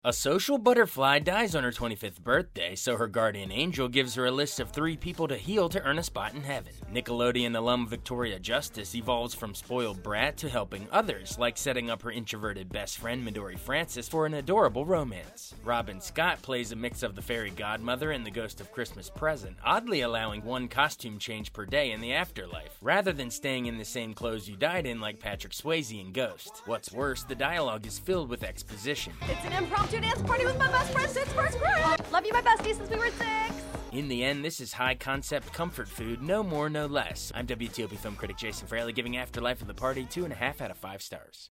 A social butterfly dies on her 25th birthday, so her guardian angel gives her a list of 3 people to heal to earn a spot in heaven. Nickelodeon alum Victoria Justice evolves from spoiled brat to helping others, like setting up her introverted best friend Midori Francis for an adorable romance. Robin Scott plays a mix of the fairy godmother and the ghost of Christmas Present, oddly allowing 1 costume change per day in the afterlife, rather than staying in the same clothes you died in like Patrick Swayze in Ghost. What's worse, the dialogue is filled with exposition. It's an impromptu dance party with my best friend since first grade. Love you, my bestie, since we were 6. In the end, this is high-concept comfort food, no more, no less. I'm WTOP film critic Jason Fraley, giving Afterlife of the Party 2.5 out of 5 stars.